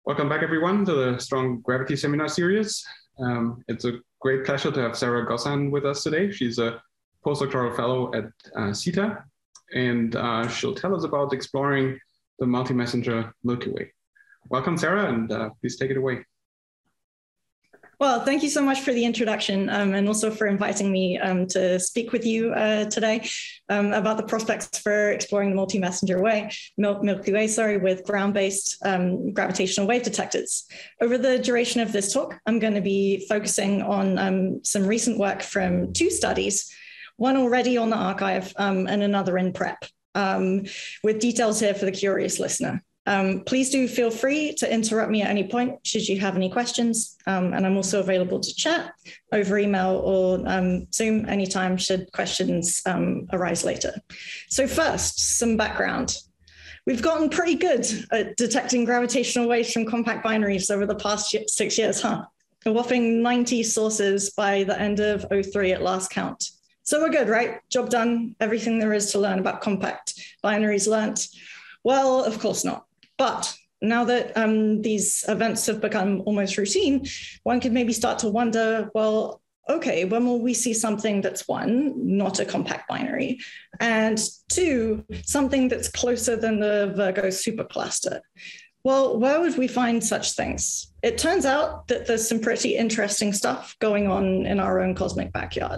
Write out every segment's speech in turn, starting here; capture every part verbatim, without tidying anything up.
Welcome back, everyone, to the Strong Gravity Seminar Series. Um, it's a great pleasure to have Sarah Gossan with us today. She's a postdoctoral fellow at uh, CETA, and uh, she'll tell us about exploring the multi-messenger Milky Way. Welcome, Sarah, and uh, please take it away. Well, thank you so much for the introduction um, and also for inviting me um, to speak with you uh, today um, about the prospects for exploring the multi-messenger way, Mil Milky Way, sorry, with ground-based um, gravitational wave detectors. Over the duration of this talk, I'm going to be focusing on um, some recent work from two studies, one already on the archive um, and another in prep, um, with details here for the curious listener. Um, please do feel free to interrupt me at any point should you have any questions. Um, and I'm also available to chat over email or um, Zoom anytime should questions um, arise later. So first, some background. We've gotten pretty good at detecting gravitational waves from compact binaries over the past six years, huh? A whopping ninety sources by the end of oh three at last count. So we're good, right? Job done, everything there is to learn about compact binaries learnt. Well, of course not. But now that um, these events have become almost routine, one could maybe start to wonder, well, okay, when will we see something that's one, not a compact binary, and two, something that's closer than the Virgo supercluster? Well, where would we find such things? It turns out that there's some pretty interesting stuff going on in our own cosmic backyard.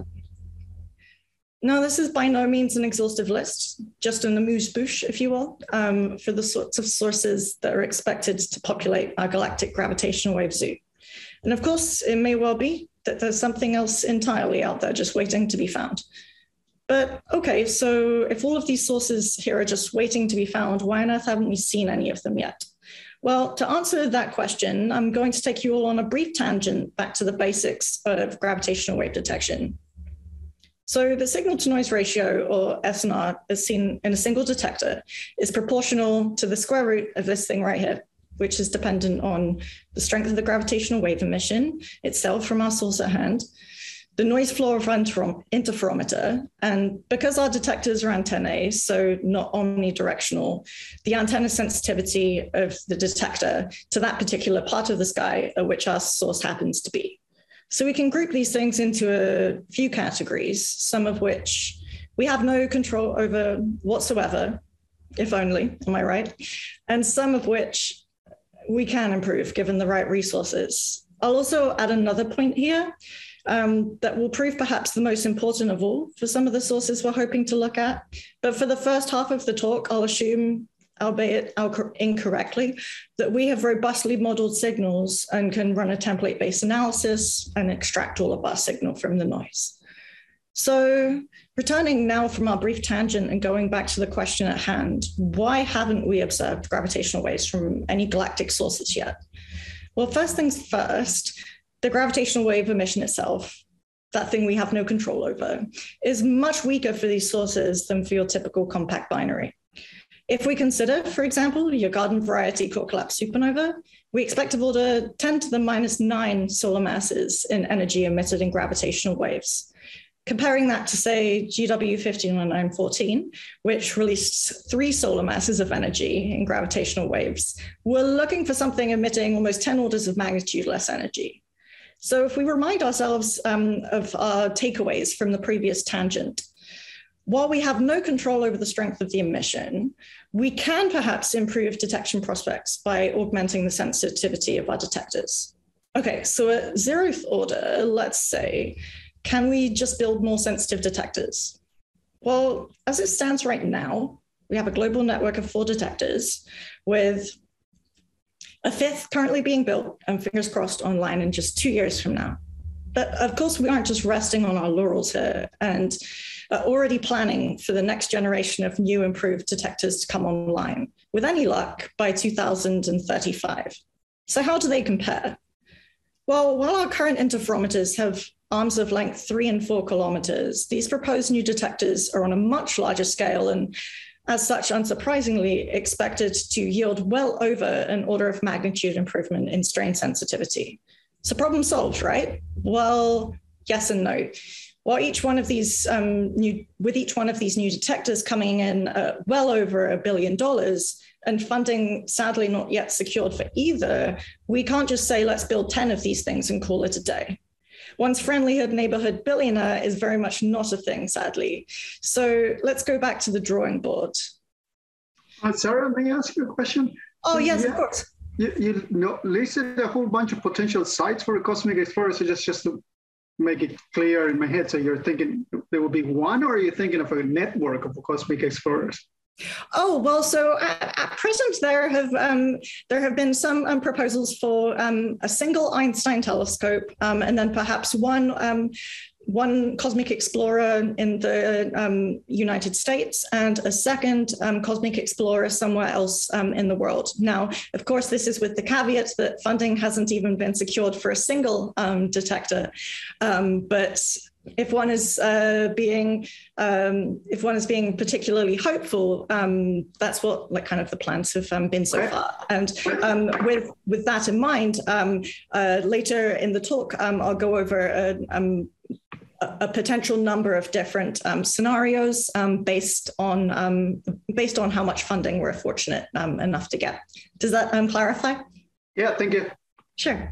Now, this is by no means an exhaustive list, just an amuse-bouche, if you will, um, for the sorts of sources that are expected to populate our galactic gravitational wave zoo. And of course, it may well be that there's something else entirely out there just waiting to be found. But okay, so if all of these sources here are just waiting to be found, why on earth haven't we seen any of them yet? Well, to answer that question, I'm going to take you all on a brief tangent back to the basics of gravitational wave detection. So the signal-to-noise ratio, or S N R, as seen in a single detector, is proportional to the square root of this thing right here, which is dependent on the strength of the gravitational wave emission itself from our source at hand, the noise floor of our interferometer, and because our detectors are antennae, so not omnidirectional, the antenna sensitivity of the detector to that particular part of the sky at which our source happens to be. So we can group these things into a few categories, some of which we have no control over whatsoever, if only, am I right? And some of which we can improve given the right resources. I'll also add another point here um, that will prove perhaps the most important of all for some of the sources we're hoping to look at. But for the first half of the talk, I'll assume, albeit incorrectly, that we have robustly modeled signals and can run a template-based analysis and extract all of our signal from the noise. So returning now from our brief tangent and going back to the question at hand, why haven't we observed gravitational waves from any galactic sources yet? Well, first things first, the gravitational wave emission itself, that thing we have no control over, is much weaker for these sources than for your typical compact binary. If we consider, for example, your garden variety core collapse supernova, we expect of order ten to the minus nine solar masses in energy emitted in gravitational waves. Comparing that to, say, G W fifteen nineteen fourteen, which released three solar masses of energy in gravitational waves, we're looking for something emitting almost ten orders of magnitude less energy. So if we remind ourselves um, of our takeaways from the previous tangent, while we have no control over the strength of the emission, we can perhaps improve detection prospects by augmenting the sensitivity of our detectors. Okay, so at zeroth order, let's say, can we just build more sensitive detectors? Well, as it stands right now, we have a global network of four detectors with a fifth currently being built and fingers crossed online in just two years from now. But of course, we aren't just resting on our laurels here and are already planning for the next generation of new improved detectors to come online, with any luck, by two thousand thirty-five. So how do they compare? Well, while our current interferometers have arms of length three and four kilometers, these proposed new detectors are on a much larger scale and, as such, unsurprisingly, expected to yield well over an order of magnitude improvement in strain sensitivity. So problem solved, right? Well, yes and no. While each one of these um, new, with each one of these new detectors coming in uh, well over a billion dollars, and funding sadly not yet secured for either, we can't just say, let's build ten of these things and call it a day. One's friendly neighborhood billionaire is very much not a thing, sadly. So let's go back to the drawing board. Uh, Sarah, may I ask you a question? Oh, yes, yeah. of course. You, you know, listed a whole bunch of potential sites for a Cosmic Explorer. So just, just to make it clear in my head, so you're thinking there will be one, or are you thinking of a network of Cosmic Explorers? Oh, well, so at, at present, there have um, there have been some um, proposals for um, a single Einstein telescope, um, and then perhaps one um, one Cosmic Explorer in the um, United States and a second um, Cosmic Explorer somewhere else um, in the world. Now, of course, this is with the caveat that funding hasn't even been secured for a single um, detector, um, but if one is uh, being um, if one is being particularly hopeful, um, that's what like kind of the plans have um, been so far. And um, with with that in mind, um, uh, later in the talk, um, I'll go over a, um, a potential number of different um, scenarios um, based on um, based on how much funding we're fortunate um, enough to get. Does that um, clarify? Yeah, thank you. Sure.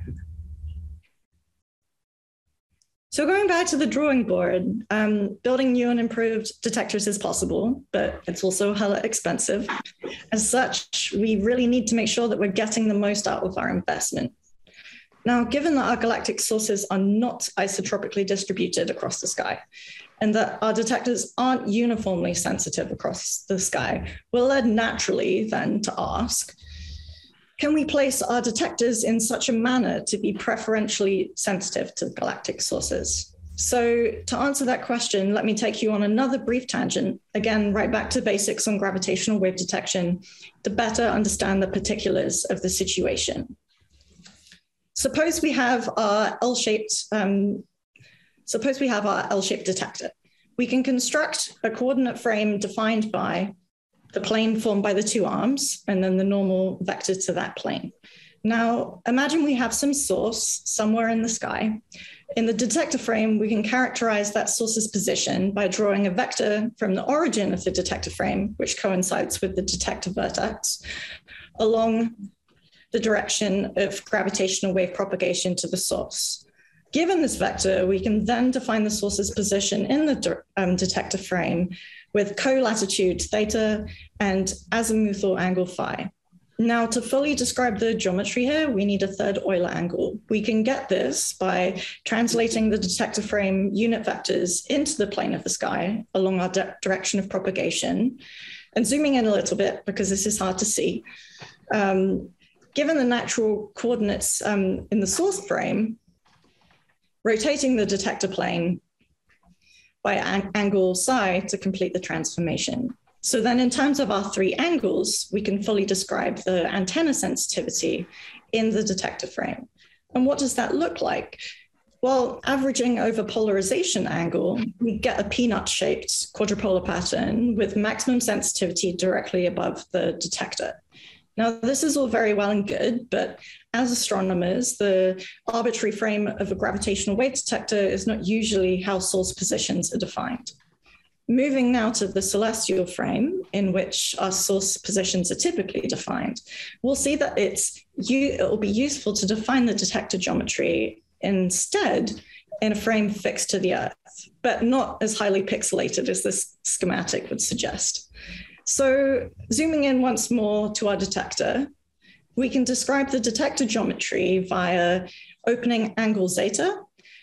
So going back to the drawing board, um, building new and improved detectors is possible, but it's also hella expensive. As such, we really need to make sure that we're getting the most out of our investment. Now, given that our galactic sources are not isotropically distributed across the sky, and that our detectors aren't uniformly sensitive across the sky, we're led naturally then to ask, can we place our detectors in such a manner to be preferentially sensitive to galactic sources? So to answer that question, let me take you on another brief tangent, again, right back to basics on gravitational wave detection to better understand the particulars of the situation. Suppose we have our L-shaped, um, suppose we have our L-shaped detector. We can construct a coordinate frame defined by the plane formed by the two arms, and then the normal vector to that plane. Now, imagine we have some source somewhere in the sky. In the detector frame, we can characterize that source's position by drawing a vector from the origin of the detector frame, which coincides with the detector vertex, along the direction of gravitational wave propagation to the source. Given this vector, we can then define the source's position in the um, detector frame with co-latitude theta and azimuthal angle phi. Now, to fully describe the geometry here, we need a third Euler angle. We can get this by translating the detector frame unit vectors into the plane of the sky along our direction of propagation. And zooming in a little bit, because this is hard to see, um, given the natural coordinates um, in the source frame, rotating the detector plane by an angle psi to complete the transformation. So then in terms of our three angles, we can fully describe the antenna sensitivity in the detector frame. And what does that look like? Well, averaging over polarization angle, we get a peanut-shaped quadrupolar pattern with maximum sensitivity directly above the detector. Now, this is all very well and good, but as astronomers, the arbitrary frame of a gravitational wave detector is not usually how source positions are defined. Moving now to the celestial frame, in which our source positions are typically defined, we'll see that it's, it will be useful to define the detector geometry instead in a frame fixed to the Earth, but not as highly pixelated as this schematic would suggest. So zooming in once more to our detector, we can describe the detector geometry via opening angle zeta,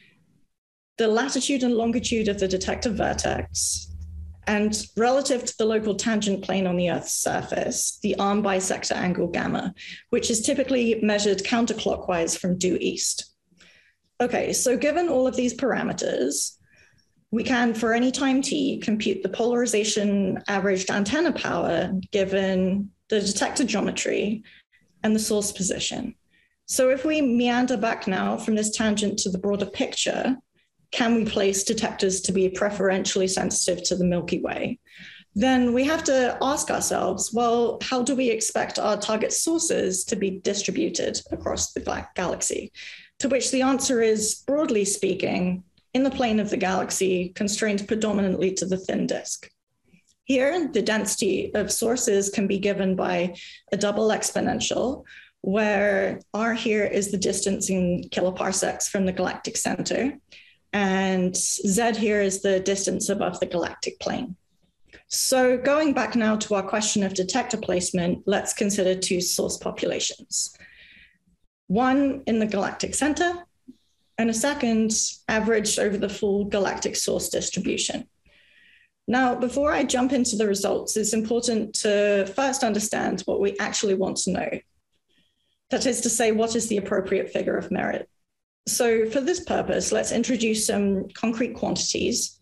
the latitude and longitude of the detector vertex, and relative to the local tangent plane on the Earth's surface, the arm bisector angle gamma, which is typically measured counterclockwise from due east. Okay, so given all of these parameters, we can, for any time t, compute the polarization averaged antenna power given the detector geometry and the source position. So if we meander back now from this tangent to the broader picture, can we place detectors to be preferentially sensitive to the Milky Way? Then we have to ask ourselves, well, how do we expect our target sources to be distributed across the galaxy? To which the answer is, broadly speaking, in the plane of the galaxy, constrained predominantly to the thin disk. Here, the density of sources can be given by a double exponential, where R here is the distance in kiloparsecs from the galactic center, and Z here is the distance above the galactic plane. So going back now to our question of detector placement, let's consider two source populations. One in the galactic center, and a second averaged over the full galactic source distribution. Now, before I jump into the results, it's important to first understand what we actually want to know. That is to say, what is the appropriate figure of merit? So for this purpose, let's introduce some concrete quantities,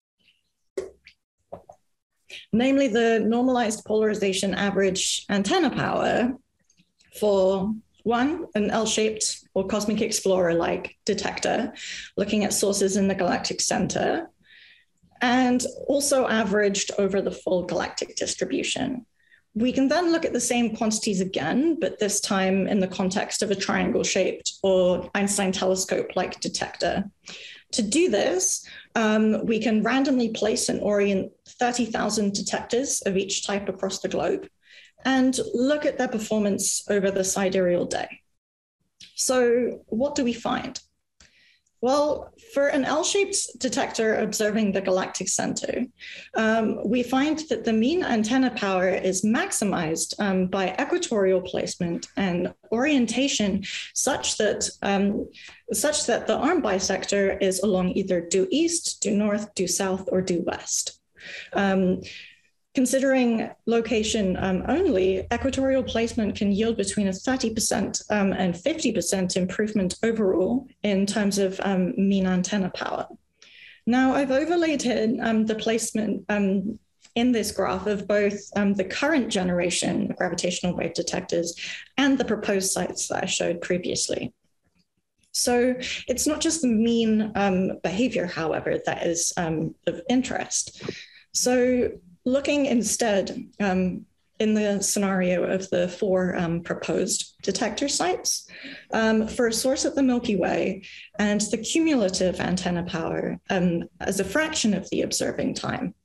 namely the normalized polarization average antenna power for one, an L-shaped or cosmic explorer-like detector, looking at sources in the galactic center, and also averaged over the full galactic distribution. We can then look at the same quantities again, but this time in the context of a triangle-shaped or Einstein telescope-like detector. To do this, um, we can randomly place and orient thirty thousand detectors of each type across the globe and look at their performance over the sidereal day. So what do we find? Well, for an L-shaped detector observing the galactic center, um, we find that the mean antenna power is maximized um, by equatorial placement and orientation such that, um, such that the arm bisector is along either due east, due north, due south, or due west. Um, Considering location um, only, equatorial placement can yield between a thirty percent um, and fifty percent improvement overall in terms of um, mean antenna power. Now, I've overlaid here um, the placement um, in this graph of both um, the current generation of gravitational wave detectors and the proposed sites that I showed previously. So it's not just the mean um, behavior, however, that is um, of interest. So looking instead um, in the scenario of the four um, proposed detector sites um, for a source at the Milky Way and the cumulative antenna power um, as a fraction of the observing time.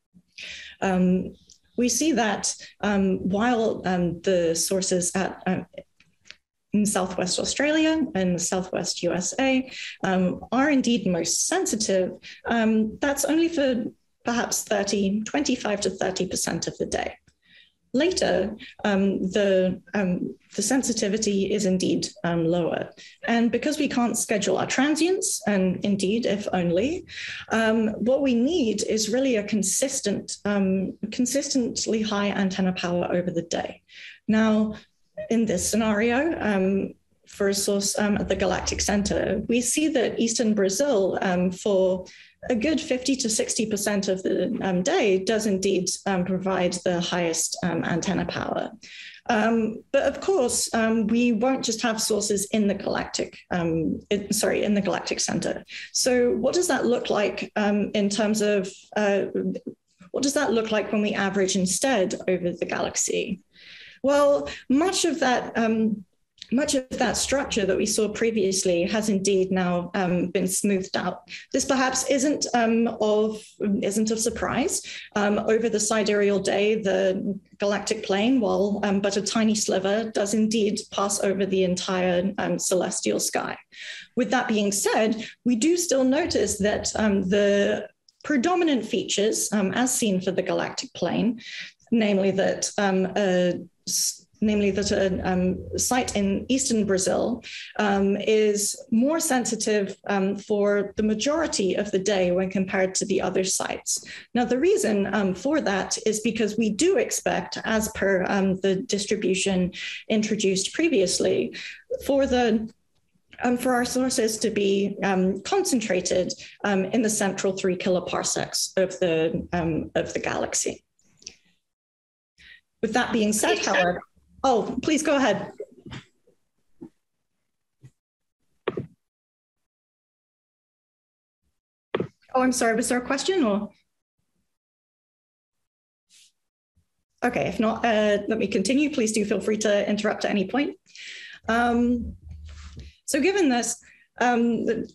Um, we see that um, while um, the sources at uh, in Southwest Australia and the Southwest U S A um, are indeed most sensitive, um, that's only for perhaps thirty, twenty-five to thirty percent of the day. Later, um, the, um, the sensitivity is indeed um, lower. And because we can't schedule our transients, and indeed, if only, um, what we need is really a consistent, um, consistently high antenna power over the day. Now, in this scenario, um, for a source um, at the galactic center, we see that Eastern Brazil um, for a good fifty to sixty percent of the um, day does indeed um, provide the highest um, antenna power. Um, but of course, um, we won't just have sources in the galactic, um, in, sorry, in the galactic center. So what does that look like um, in terms of, uh, what does that look like when we average instead over the galaxy? Well, much of that um, Much of that structure that we saw previously has indeed now um, been smoothed out. This perhaps isn't um, of isn't of surprise. Um, over the sidereal day, the galactic plane, while um, but a tiny sliver, does indeed pass over the entire um, celestial sky. With that being said, we do still notice that um, the predominant features, um, as seen for the galactic plane, namely that um, a namely that a um, site in Eastern Brazil um, is more sensitive um, for the majority of the day when compared to the other sites. Now, the reason um, for that is because we do expect, as per um, the distribution introduced previously, for the Um, for our sources to be um, concentrated um, in the central three kiloparsecs of the, um, of the galaxy. With that being said, however, oh, please go ahead. Oh, I'm sorry, was there a question or? Okay, if not, uh, let me continue. Please do feel free to interrupt at any point. Um, So given this, um,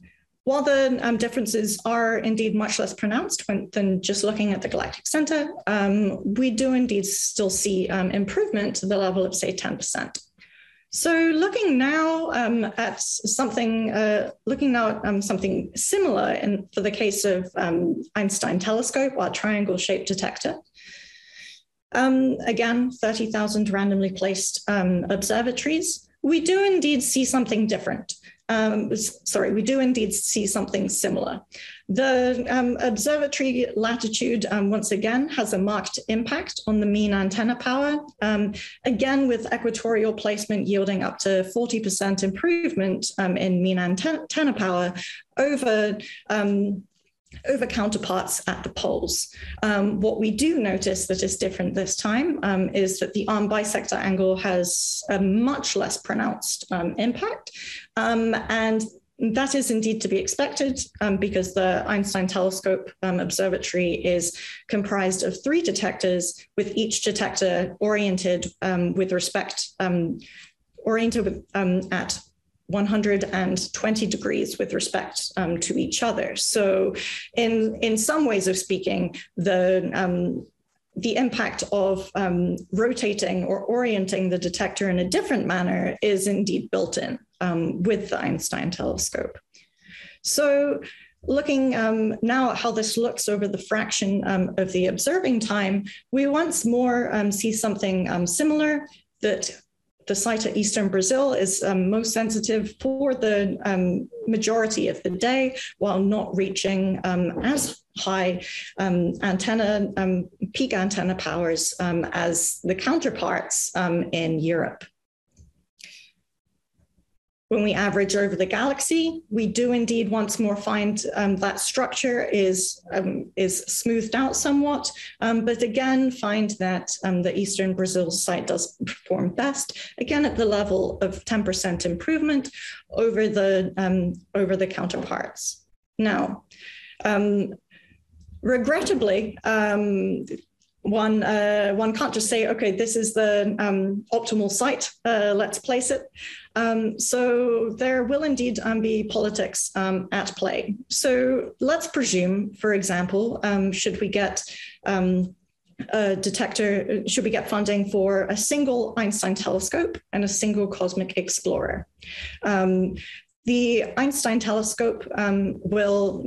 while the um, differences are indeed much less pronounced when, than just looking at the galactic center, um, we do indeed still see um, improvement to the level of, say, ten percent. So looking now um, at something, uh, looking now at um, something similar in, for the case of um, Einstein telescope, our triangle-shaped detector. Um, again, thirty thousand randomly placed um, observatories. We do indeed see something different. Um, sorry, we do indeed see something similar. The um, observatory latitude, um, once again, has a marked impact on the mean antenna power, um, again, with equatorial placement yielding up to forty percent improvement um, in mean antenna power over um, over counterparts at the poles. Um, what we do notice that is different this time um, is that the arm bisector angle has a much less pronounced um, impact. Um, and that is indeed to be expected um, because the Einstein Telescope um, Observatory is comprised of three detectors, with each detector oriented um, with respect, um, oriented with, um, at one hundred twenty degrees with respect um, to each other. So in, in some ways of speaking, the, um, the impact of um, rotating or orienting the detector in a different manner is indeed built in um, with the Einstein telescope. So looking um, now at how this looks over the fraction um, of the observing time, we once more um, see something um, similar, that the site at Eastern Brazil is um, most sensitive for the um, majority of the day, while not reaching um, as high um, antenna, um, peak antenna powers um, as the counterparts um, in Europe. When we average over the galaxy, we do indeed once more find um, that structure is, um, is smoothed out somewhat, um, but again find that um, the Eastern Brazil site does perform best, again at the level of ten percent improvement over the, um, over the counterparts. Now, um, regrettably, um, One, uh, one can't just say, okay, this is the um, optimal site, uh, let's place it. Um, so there will indeed um, be politics um, at play. So let's presume, for example, um, should we get um, a detector, should we get funding for a single Einstein telescope and a single cosmic explorer? Um, the Einstein telescope um, will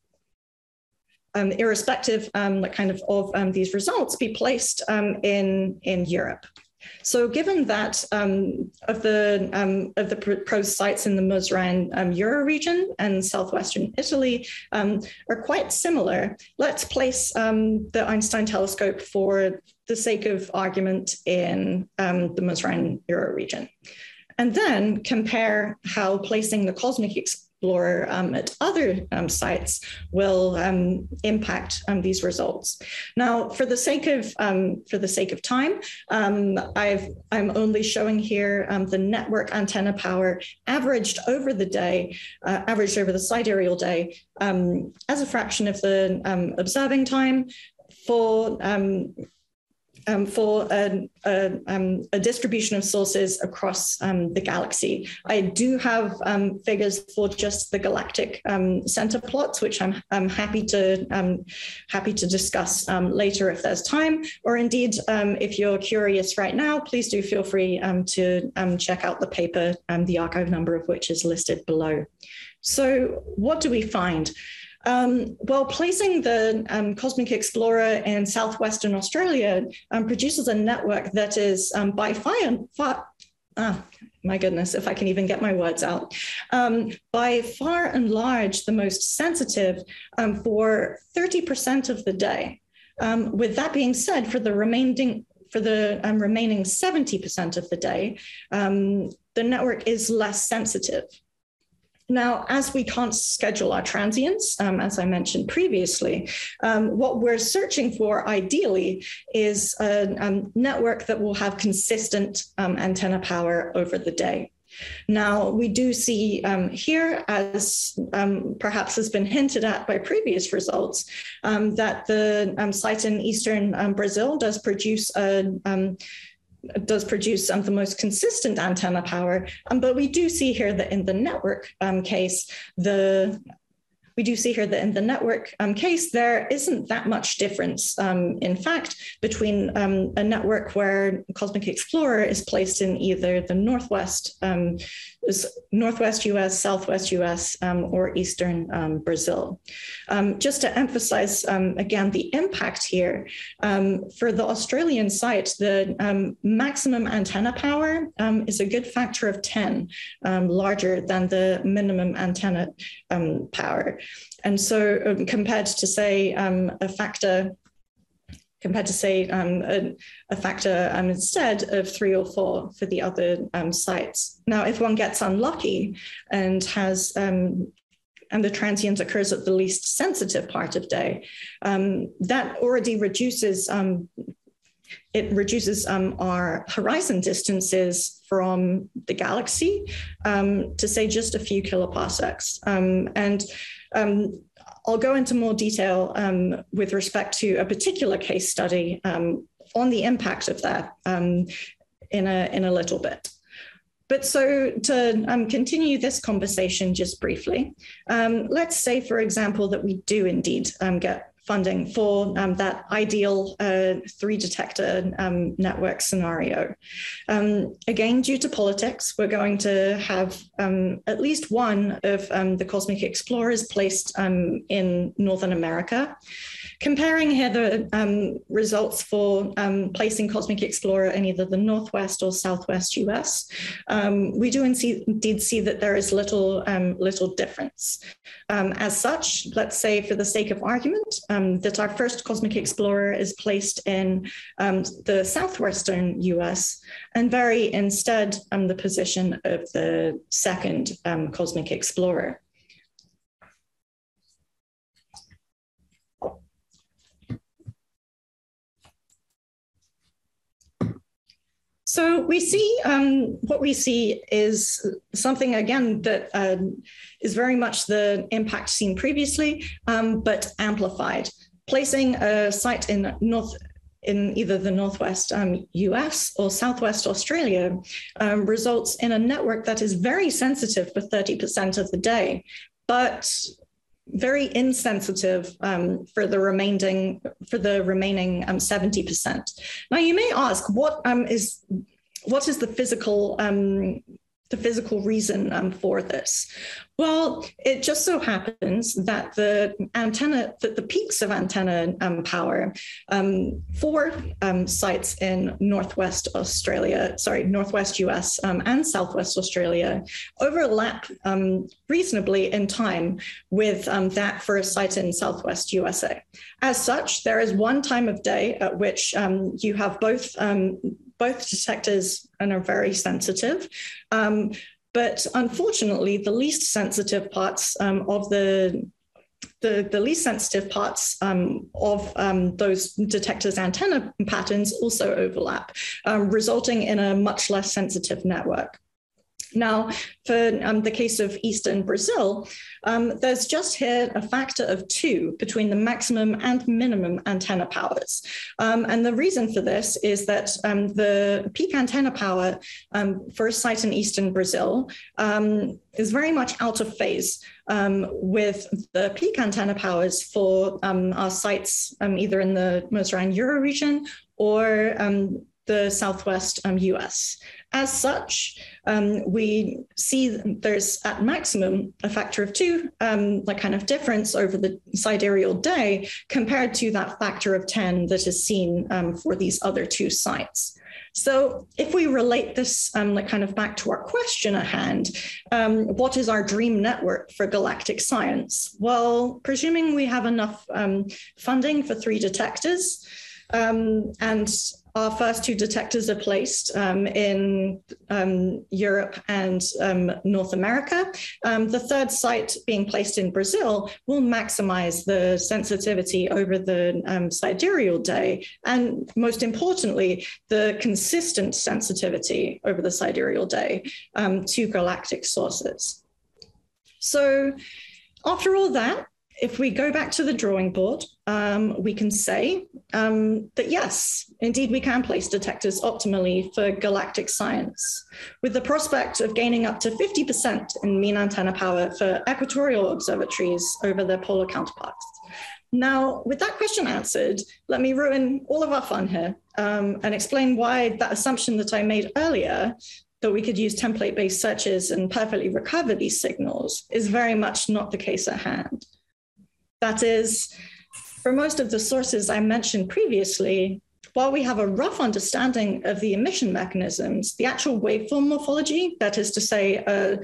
Um, irrespective um, kind of, of um, these results, be placed um, in, in Europe. So given that um, of the, um, of the proposed sites in the Mosrine um, Euro region and southwestern Italy um, are quite similar, let's place um, the Einstein telescope for the sake of argument in um, the Mosrine Euro region. And then compare how placing the cosmic explorer um, at other um, sites will um, impact um, these results. Now, for the sake of um, for the sake of time, um, I've I'm only showing here um, the network antenna power averaged over the day, uh, averaged over the sidereal day um, as a fraction of the um, observing time for. Um, Um, for a, a, um, a distribution of sources across um, the galaxy. I do have um, figures for just the galactic um, center plots, which I'm, I'm happy to um, happy to discuss um, later if there's time, or indeed, um, if you're curious right now, please do feel free um, to um, check out the paper, um, the archive number of which is listed below. So what do we find? Um, well, placing the um, Cosmic Explorer in southwestern Australia um, produces a network that is um, by far, far ah, my goodness, if I can even get my words out, um, by far and large the most sensitive um, for thirty percent of the day. Um, with that being said, for the remaining for the um, remaining seventy percent of the day, um, the network is less sensitive. Now, as we can't schedule our transients, um, as I mentioned previously, um, what we're searching for ideally is a um, network that will have consistent um, antenna power over the day. Now, we do see um, here, as um, perhaps has been hinted at by previous results, um, that the um, site in eastern um, Brazil does produce a um, does produce some of the most consistent antenna power, um, but we do see here that in the network um, case, the we do see here that in the network um, case, there isn't that much difference, um, in fact, between um, a network where Cosmic Explorer is placed in either the Northwest, um, Northwest U S, Southwest U S, um, or Eastern um, Brazil. Um, just to emphasize, um, again, the impact here, um, for the Australian site, the um, maximum antenna power um, is a good factor of ten, um, larger than the minimum antenna um, power. And so um, compared to, say, um, a factor compared to, say, um, a, a factor um, instead of three or four for the other um, sites. Now, if one gets unlucky and has, um, and the transient occurs at the least sensitive part of day, um, that already reduces, um, it reduces um, our horizon distances from the galaxy um, to, say, just a few kiloparsecs. Um, and um, I'll go into more detail um, with respect to a particular case study um, on the impact of that um, in, a, in a little bit. But so to um, continue this conversation just briefly, um, let's say, for example, that we do indeed um, get funding for um, that ideal uh, three detector um, network scenario. Um, again, due to politics, we're going to have um, at least one of um, the Cosmic Explorers placed um, in Northern America. Comparing here the um, results for um, placing Cosmic Explorer in either the Northwest or Southwest U S, um, we do indeed see that there is little, um, little difference. Um, as such, let's say for the sake of argument, um, that our first Cosmic Explorer is placed in um, the Southwestern U S and vary instead um, the position of the second um, Cosmic Explorer. So we see, um, what we see is something, again, that uh, is very much the impact seen previously, um, but amplified. Placing a site in North, in either the Northwest um, U S or Southwest Australia um, results in a network that is very sensitive for thirty percent of the day, but very insensitive um, for the remaining for the remaining um, seventy percent. Now, you may ask, what um, is what is the physical um, the physical reason um, for this? Well, it just so happens that the antenna, that the peaks of antenna um, power um, for um, sites in Northwest Australia, sorry, Northwest U S um, and Southwest Australia overlap um, reasonably in time with um, that for a site in Southwest U S A. As such, there is one time of day at which um, you have both um, both detectors and are very sensitive. Um, But unfortunately, the least sensitive parts um, of the, the, the least sensitive parts um, of um, those detectors' antenna patterns also overlap, um, resulting in a much less sensitive network. Now, for um, the case of Eastern Brazil, um, there's just here a factor of two between the maximum and minimum antenna powers. Um, and the reason for this is that um, the peak antenna power um, for a site in Eastern Brazil um, is very much out of phase um, with the peak antenna powers for um, our sites um, either in the Mosran Euro region or um, the Southwest um, U S. As such, um, we see there's at maximum a factor of two, um, like kind of difference over the sidereal day compared to that factor of ten that is seen um, for these other two sites. So if we relate this um, like kind of back to our question at hand, um, what is our dream network for galactic science? Well, presuming we have enough um, funding for three detectors, um, and our first two detectors are placed um, in um, Europe and um, North America. Um, the third site being placed in Brazil will maximize the sensitivity over the um, sidereal day, and most importantly, the consistent sensitivity over the sidereal day um, to galactic sources. So after all that, if we go back to the drawing board, um, we can say um, that yes, indeed we can place detectors optimally for galactic science, with the prospect of gaining up to fifty percent in mean antenna power for equatorial observatories over their polar counterparts. Now, with that question answered, let me ruin all of our fun here um, and explain why that assumption that I made earlier, that we could use template-based searches and perfectly recover these signals, is very much not the case at hand. That is, for most of the sources I mentioned previously, while we have a rough understanding of the emission mechanisms, the actual waveform morphology, that is to say, a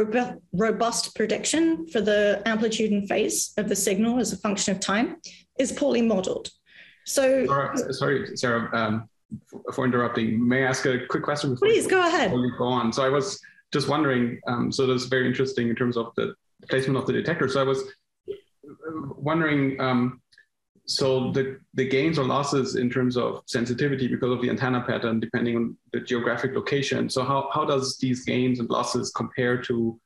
robust prediction for the amplitude and phase of the signal as a function of time, is poorly modeled. So, Sarah, sorry, Sarah, um, for interrupting. May I ask a quick question? Please go ahead. Before you go on. So I was just wondering, um, so that's very interesting in terms of the placement of the detector. So I was wondering, um, so the, the gains or losses in terms of sensitivity because of the antenna pattern, depending on the geographic location. So how, how does these gains and losses compare to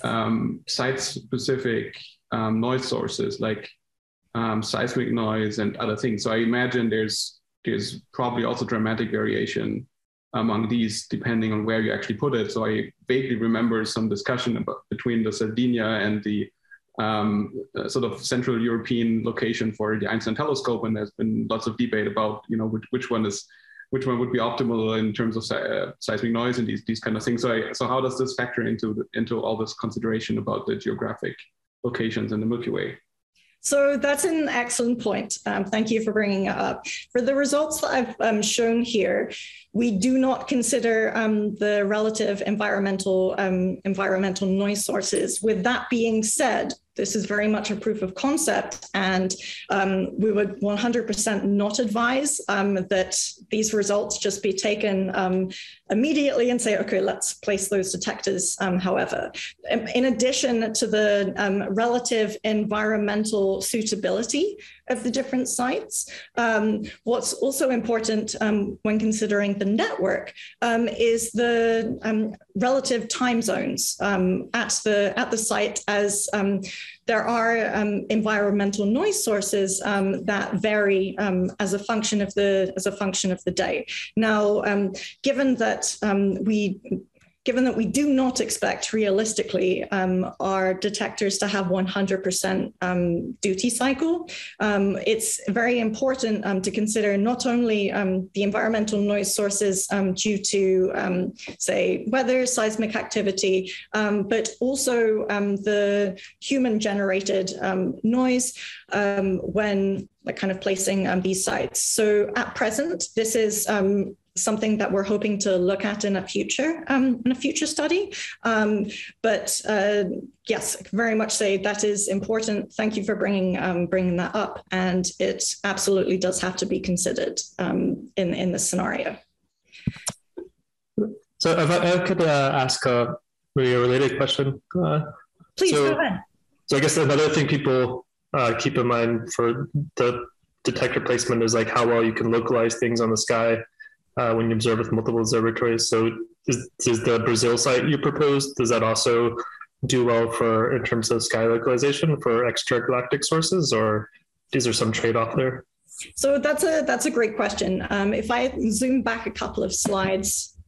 um, site-specific um, noise sources like um, seismic noise and other things? So I imagine there's, there's probably also dramatic variation among these depending on where you actually put it. So I vaguely remember some discussion about between the Sardinia and the Um, uh, sort of Central European location for the Einstein telescope, and there's been lots of debate about, you know, which, which one is, which one would be optimal in terms of uh, seismic noise and these these kind of things. So, I, so how does this factor into the, into all this consideration about the geographic locations in the Milky Way? So that's an excellent point. Um, thank you for bringing it up. For the results that I've um, shown here, we do not consider um, the relative environmental um, environmental noise sources. With that being said, this is very much a proof of concept, and um, we would one hundred percent not advise um, that these results just be taken um, immediately and say, okay, let's place those detectors, um, however. In addition to the um, relative environmental suitability of the different sites, um, what's also important um, when considering the network um, is the um, relative time zones um, at the at the site, as um, there are um, environmental noise sources um, that vary um, as a function of the as a function of the day. Now, um, given that um, we Given that we do not expect realistically um, our detectors to have one hundred percent um, duty cycle, um, it's very important um, to consider not only um, the environmental noise sources um, due to, um, say, weather, seismic activity, um, but also um, the human-generated um, noise um, when like, kind of placing um, these sites. So at present, this is um, something that we're hoping to look at in a future um, in a future study. Um, but uh, yes, very much say that is important. Thank you for bringing um, bringing that up, and it absolutely does have to be considered um, in in this scenario. So if I, I could uh, ask a maybe a related question. Uh, Please so, go ahead. So I guess another thing people uh, keep in mind for the detector placement is like how well you can localize things on the sky Uh, when you observe with multiple observatories. So is, is the Brazil site you proposed, does that also do well for in terms of sky localization for extragalactic sources, or is there some trade-off there? So that's a that's a great question. Um, if I zoom back a couple of slides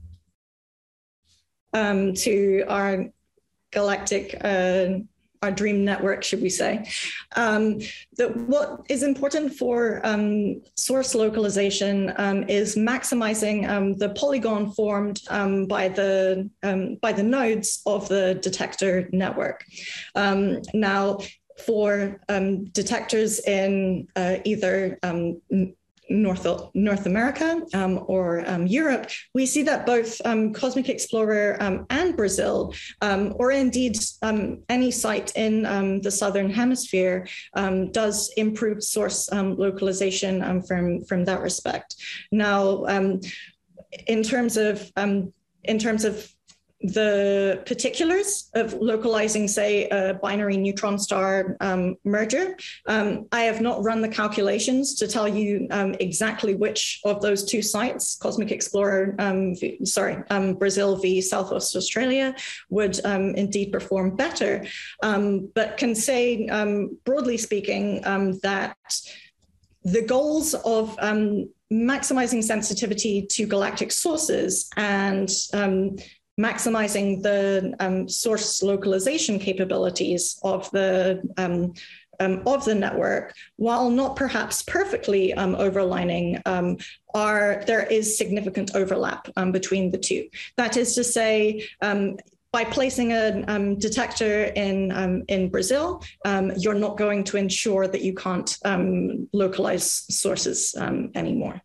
um, to our galactic uh, our dream network, should we say, um, that what is important for um, source localization um, is maximizing um, the polygon formed um, by the um, by the nodes of the detector network. Um, now, for um, detectors in uh, either um, North, North America um, or um, Europe, we see that both um, Cosmic Explorer um, and Brazil, um, or indeed um, any site in um, the Southern Hemisphere, um, does improve source um, localization um, from, from that respect. Now, um, in terms of um, in terms of the particulars of localizing, say, a binary neutron star um, merger. Um, I have not run the calculations to tell you um, exactly which of those two sites, Cosmic Explorer, um, v, sorry, um, Brazil v Southwest Australia, would um, indeed perform better, um, but can say, um, broadly speaking, um, that the goals of um, maximizing sensitivity to galactic sources and um, maximizing the um, source localization capabilities of the um, um, of the network, while not perhaps perfectly um, overlining, um, are there is significant overlap um, between the two. That is to say, um, by placing a um, detector in um, in Brazil, um, you're not going to ensure that you can't um, localize sources um, anymore.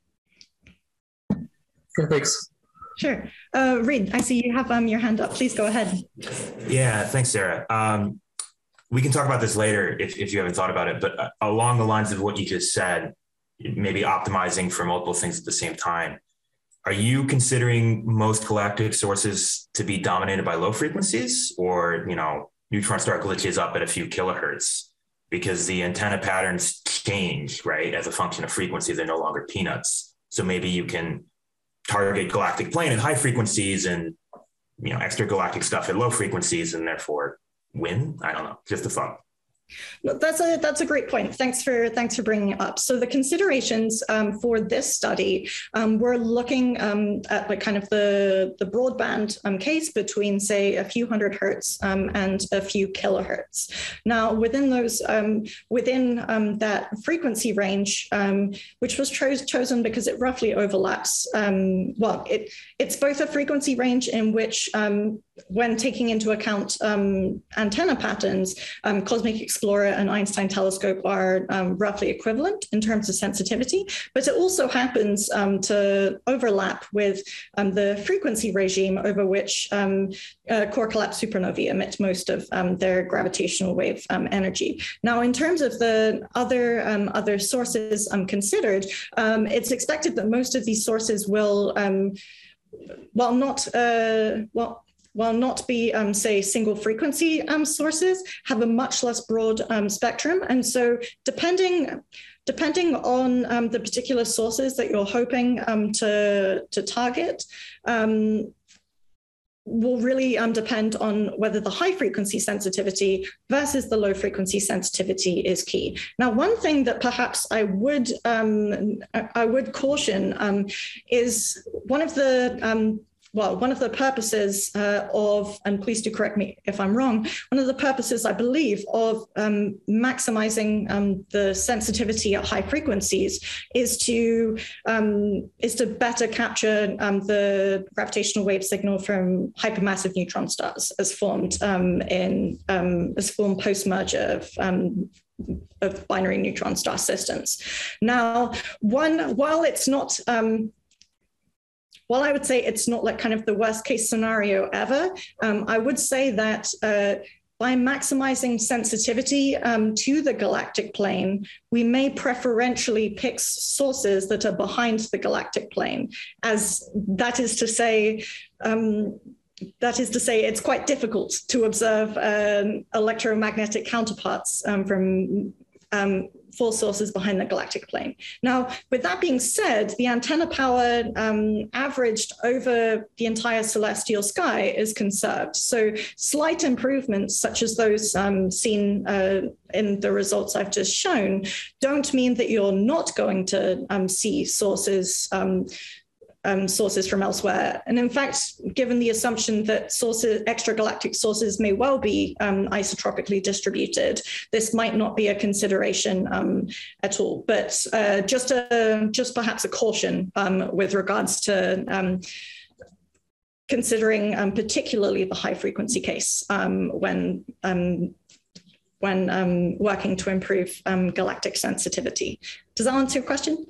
Thanks. Sure. Uh, Reid, I see you have um, your hand up. Please go ahead. Yeah, thanks, Sarah. Um, we can talk about this later if, if you haven't thought about it, but uh, along the lines of what you just said, maybe optimizing for multiple things at the same time, are you considering most galactic sources to be dominated by low frequencies, or, you know, neutron star glitches up at a few kilohertz? Because the antenna patterns change, right, as a function of frequency. They're no longer peanuts. So maybe you can target galactic plane at high frequencies and, you know, extragalactic stuff at low frequencies, and therefore win. I don't know. Just a thought. That's a that's a great point. Thanks for thanks for bringing it up. So the considerations um, for this study, um, we're looking um, at like kind of the the broadband um, case between, say, a few hundred hertz um, and a few kilohertz. Now, within those um, within um, that frequency range, um, which was cho chosen because it roughly overlaps. Um, well, it it's both a frequency range in which, um, when taking into account um, antenna patterns, um, Cosmic Explorer and Einstein Telescope are um, roughly equivalent in terms of sensitivity, but it also happens um, to overlap with um, the frequency regime over which um, uh, core collapse supernovae emit most of um, their gravitational wave um, energy. Now, in terms of the other um, other sources um, considered, um, it's expected that most of these sources will, um, while not uh, well. while not be, um, say, single frequency um, sources, have a much less broad um, spectrum. And so depending, depending on um, the particular sources that you're hoping um, to, to target, um, will really um, depend on whether the high frequency sensitivity versus the low frequency sensitivity is key. Now, one thing that perhaps I would, um, I would caution um, is one of the um, Well, one of the purposes uh, of, and please do correct me if I'm wrong, one of the purposes, I believe, of um, maximizing um, the sensitivity at high frequencies is to um, is to better capture um, the gravitational wave signal from hypermassive neutron stars as formed um, in um, as formed post merger of. Um, of binary neutron star systems. Now, one while it's not um, While I would say it's not like kind of the worst case scenario ever, um, I would say that uh, by maximizing sensitivity um, to the galactic plane, we may preferentially pick sources that are behind the galactic plane, as that is to say, um, that is to say, it's quite difficult to observe um, electromagnetic counterparts um, from um, full sources behind the galactic plane. Now, with that being said, the antenna power um, averaged over the entire celestial sky is conserved. So slight improvements, such as those um, seen uh, in the results I've just shown, don't mean that you're not going to um, see sources um, Um, sources from elsewhere. And in fact, given the assumption that sources, extragalactic sources may well be um, isotropically distributed, this might not be a consideration um, at all. But uh, just, a, just perhaps a caution um, with regards to um, considering um, particularly the high frequency case um, when um, when um, working to improve um, galactic sensitivity. Does that answer your question?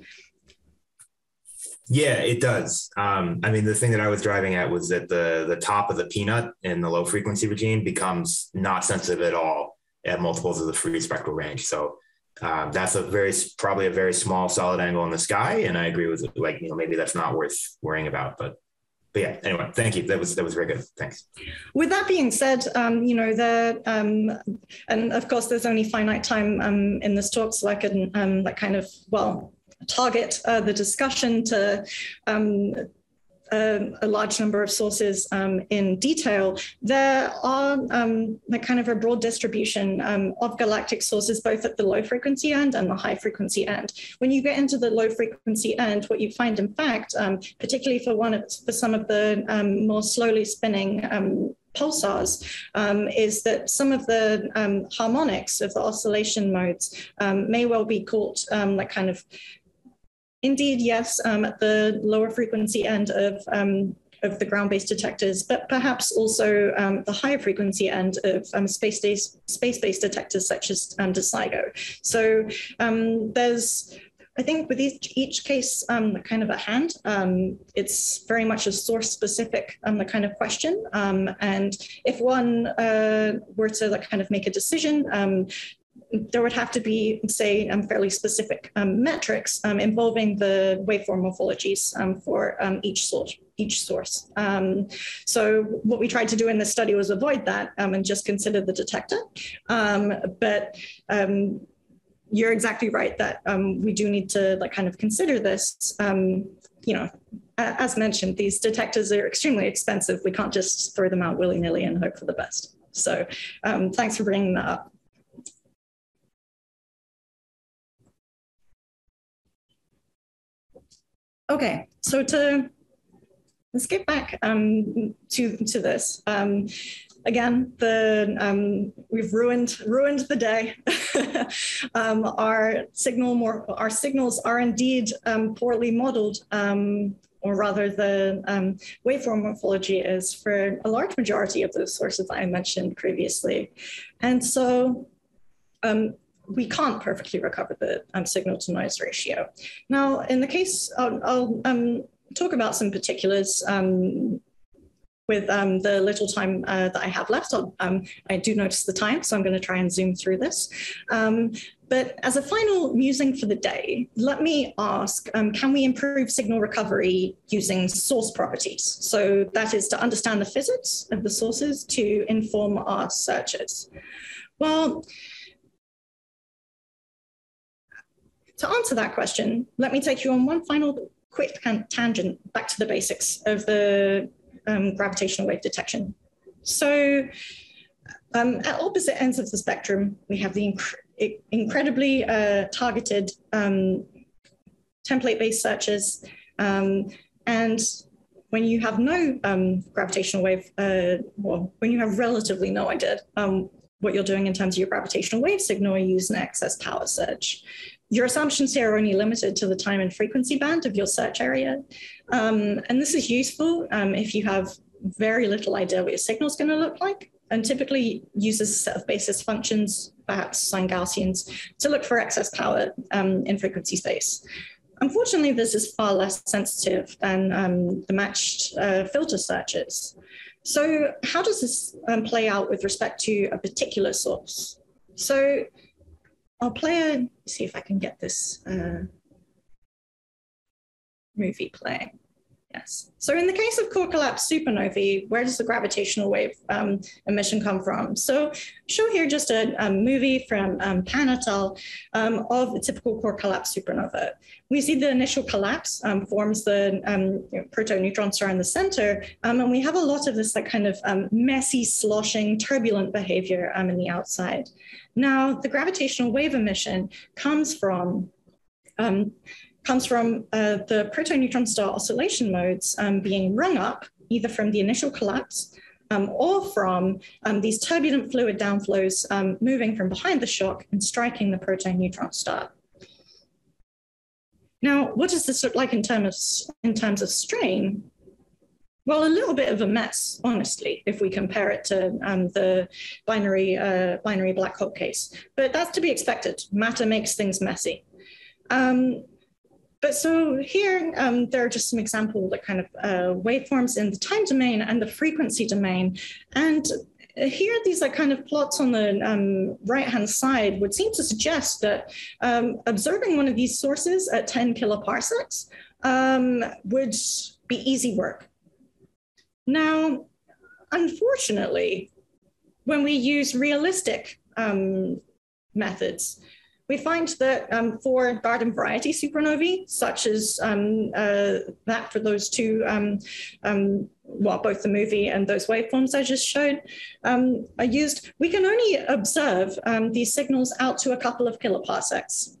Yeah, it does. Um, I mean, the thing that I was driving at was that the the top of the peanut in the low frequency regime becomes not sensitive at all at multiples of the free spectral range. So um, that's a very, probably a very small solid angle in the sky. And I agree with, like, you know, maybe that's not worth worrying about, but but yeah, anyway, thank you. That was that was very good. Thanks. With that being said, um, you know, the um, and of course, there's only finite time um, in this talk, so I can um, like kind of well target uh, the discussion to um, a, a large number of sources um, in detail. There are um, like kind of a broad distribution um, of galactic sources, both at the low frequency end and the high frequency end. When you get into the low frequency end, what you find, in fact, um, particularly for one of, for some of the um, more slowly spinning um, pulsars, um, is that some of the um, harmonics of the oscillation modes um, may well be caught um, like kind of Indeed, yes, um, at the lower frequency end of, um, of the ground-based detectors, but perhaps also um, the higher frequency end of um, space-based space-based detectors such as um, D C I G O. So um, there's, I think with each, each case um, kind of at hand, um, it's very much a source-specific um, the kind of question. Um, and if one uh, were to like, kind of make a decision, um, there would have to be, say, um, fairly specific um, metrics um, involving the waveform morphologies um, for um, each source. Each source. Um, so what we tried to do in this study was avoid that um, and just consider the detector. Um, but um, you're exactly right that um, we do need to like kind of consider this. Um, you know, as mentioned, these detectors are extremely expensive. We can't just throw them out willy-nilly and hope for the best. So um, thanks for bringing that up. Okay, so to let's get back um, to to this. Um, again, the um, we've ruined ruined the day. um, our signal more our signals are indeed um, poorly modeled, um, or rather, the um, waveform morphology is for a large majority of those sources that I mentioned previously, and so. Um, we can't perfectly recover the um, signal to noise ratio. Now, in the case, I'll, I'll um, talk about some particulars um, with um, the little time uh, that I have left. Um, I do notice the time, so I'm going to try and zoom through this. Um, but as a final musing for the day, let me ask, um, can we improve signal recovery using source properties? So that is to understand the physics of the sources to inform our searches. Well, to answer that question, let me take you on one final quick tangent back to the basics of the um, gravitational wave detection. So um, at opposite ends of the spectrum, we have the inc incredibly uh, targeted um, template-based searches. Um, and when you have no um, gravitational wave, uh, well, when you have relatively no idea um, what you're doing in terms of your gravitational wave signal, you use an excess power search. Your assumptions here are only limited to the time and frequency band of your search area. Um, and this is useful um, if you have very little idea what your signal is going to look like, and typically uses a set of basis functions, perhaps sine Gaussians, to look for excess power um, in frequency space. Unfortunately, this is far less sensitive than um, the matched uh, filter searches. So how does this um, play out with respect to a particular source? So I'll play a, see if I can get this uh, movie playing. Yes. So in the case of core collapse supernovae, where does the gravitational wave um, emission come from? So show here just a, a movie from um, Pan et al. Um, of a typical core collapse supernova. We see the initial collapse um, forms the um, you know, proto-neutron star in the center, um, and we have a lot of this like kind of um, messy, sloshing, turbulent behavior um, in the outside. Now, the gravitational wave emission comes from um, comes from uh, the proto-neutron star oscillation modes um, being rung up, either from the initial collapse um, or from um, these turbulent fluid downflows um, moving from behind the shock and striking the proto-neutron star. Now, what does this look like in terms of, in terms of strain? Well, a little bit of a mess, honestly, if we compare it to um, the binary, uh, binary black hole case. But that's to be expected. Matter makes things messy. Um, But so here, um, there are just some example like kind of uh, waveforms in the time domain and the frequency domain. And here, these like kind of plots on the um, right-hand side would seem to suggest that um, observing one of these sources at ten kiloparsecs um, would be easy work. Now, unfortunately, when we use realistic um, methods, we find that um, for garden variety supernovae, such as um, uh, that for those two, um, um, well, both the movie and those waveforms I just showed, um, are used, we can only observe um, these signals out to a couple of kiloparsecs.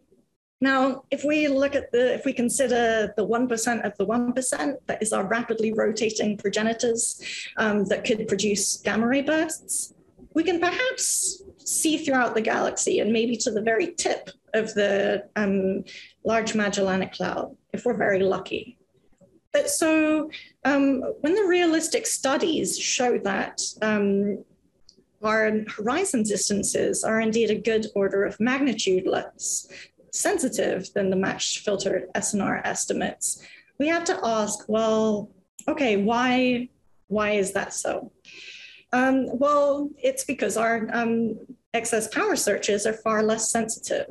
Now, if we look at the, if we consider the one percent of the one percent, that is our rapidly rotating progenitors um, that could produce gamma ray bursts, we can perhaps see throughout the galaxy and maybe to the very tip of the um, Large Magellanic Cloud, if we're very lucky. But so um, when the realistic studies show that um, our horizon distances are indeed a good order of magnitude less sensitive than the matched filtered S N R estimates, we have to ask, well, okay, why, why is that so? Um, well, it's because our um, excess power searches are far less sensitive.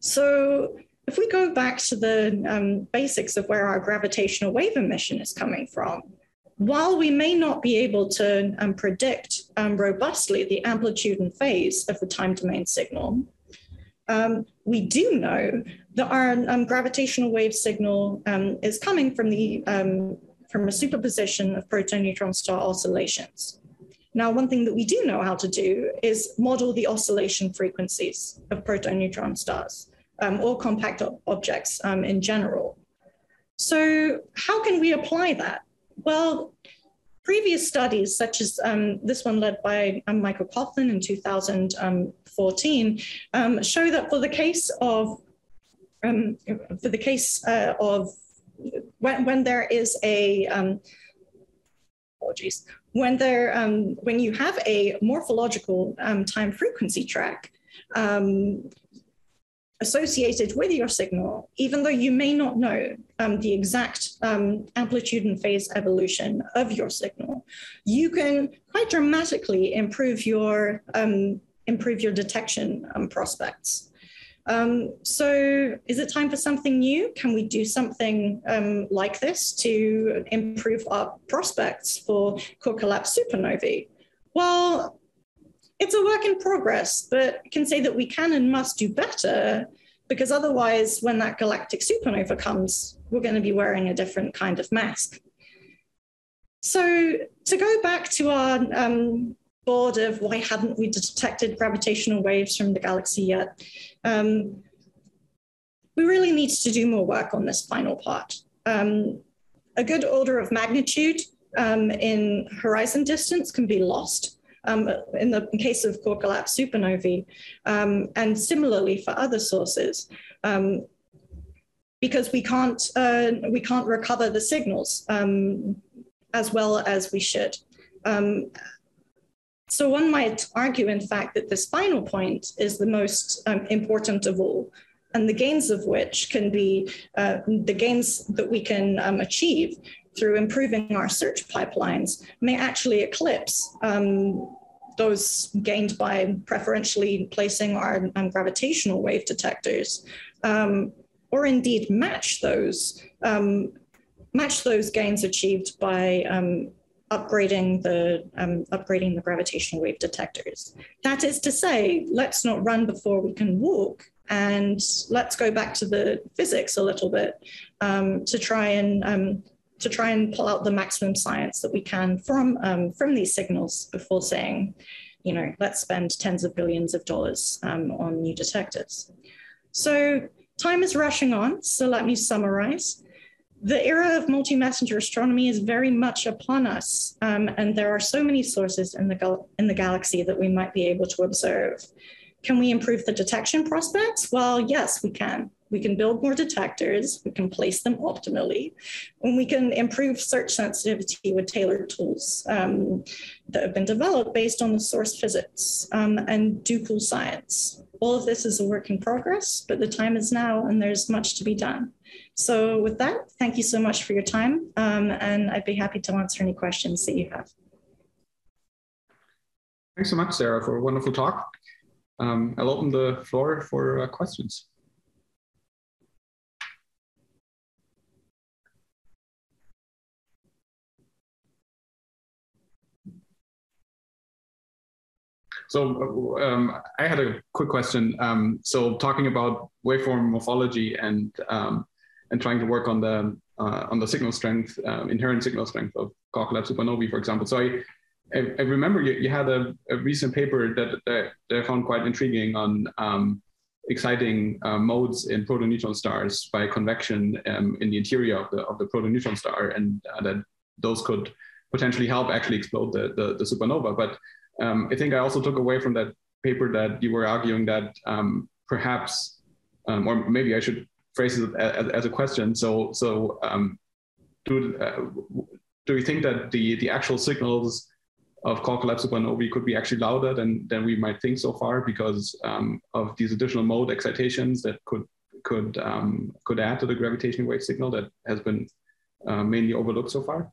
So if we go back to the um, basics of where our gravitational wave emission is coming from, while we may not be able to um, predict um, robustly the amplitude and phase of the time domain signal, um, we do know that our um, gravitational wave signal um, is coming from, the, um, from a superposition of proton-neutron star oscillations. Now, one thing that we do know how to do is model the oscillation frequencies of proton-neutron stars um, or compact ob objects um, in general. So how can we apply that? Well, previous studies, such as um, this one led by um, Michael Coughlin in two thousand fourteen, um, show that for the case of, um, for the case uh, of when, when there is a, um, apologies, when there, um, when you have a morphological um, time frequency track um, associated with your signal, even though you may not know um, the exact um, amplitude and phase evolution of your signal, you can quite dramatically improve your um, improve your detection um, prospects. Um, so is it time for something new? Can we do something um, like this to improve our prospects for core collapse supernovae? Well, it's a work in progress, but I can say that we can and must do better, because otherwise when that galactic supernova comes, we're going to be wearing a different kind of mask. So to go back to our um, board of why hadn't we detected gravitational waves from the galaxy yet, um, we really need to do more work on this final part. Um, a good order of magnitude um, in horizon distance can be lost um, in the case of core collapse supernovae, um, and similarly for other sources, um, because we can't, uh, we can't recover the signals um, as well as we should. Um, So one might argue, in fact, that this final point is the most um, important of all, and the gains of which can be uh, the gains that we can um, achieve through improving our search pipelines may actually eclipse um, those gained by preferentially placing our um, gravitational wave detectors, um, or indeed match those, um, match those gains achieved by um, upgrading the um, upgrading the gravitational wave detectors. That is to say, let's not run before we can walk, and let's go back to the physics a little bit um, to try and um, to try and pull out the maximum science that we can from um, from these signals before saying, you know, let's spend tens of billions of dollars um, on new detectors. So time is rushing on. So let me summarize. The era of multi-messenger astronomy is very much upon us, um, and there are so many sources in the, gal in the galaxy that we might be able to observe. Can we improve the detection prospects? Well, yes, we can. We can build more detectors, we can place them optimally, and we can improve search sensitivity with tailored tools um, that have been developed based on the source physics um, and do cool science. All of this is a work in progress, but the time is now and there's much to be done. So with that, thank you so much for your time, um, and I'd be happy to answer any questions that you have. Thanks so much, Sarah, for a wonderful talk. Um, I'll open the floor for uh, questions. So um, I had a quick question. Um, so talking about waveform morphology and um, and trying to work on the uh, on the signal strength, uh, inherent signal strength of Core Collapse supernovae, for example. So I I, I remember you, you had a, a recent paper that, that, that I found quite intriguing on um, exciting uh, modes in protoneutron stars by convection um, in the interior of the of the protoneutron star, and uh, that those could potentially help actually explode the the, the supernova. But um, I think I also took away from that paper that you were arguing that um, perhaps, um, or maybe I should phrase it as, as a question. So so um, do uh, do you think that the the actual signals of Core Collapse supernovae could be actually louder than, than we might think so far because um, of these additional mode excitations that could could um, could add to the gravitational wave signal that has been uh, mainly overlooked so far?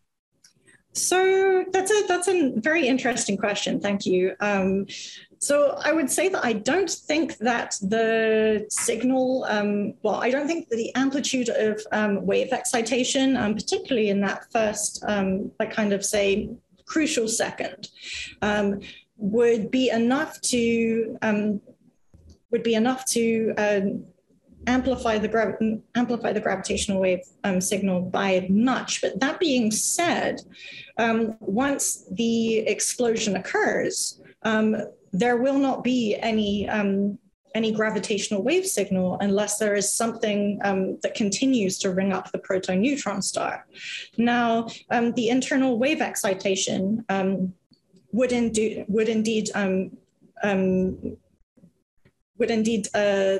So that's a that's a very interesting question. Thank you. Um, so I would say that I don't think that the signal, um, well, I don't think that the amplitude of um, wave excitation, um, particularly in that first, um, like kind of say, crucial second, um, would be enough to um, would be enough to um, amplify the gra amplify the gravitational wave um, signal by much. But that being said, um, once the explosion occurs, um, there will not be any um, any gravitational wave signal unless there is something um, that continues to ring up the protoneutron star. Now, um, the internal wave excitation um, would, indeed, would indeed um, um, would indeed uh,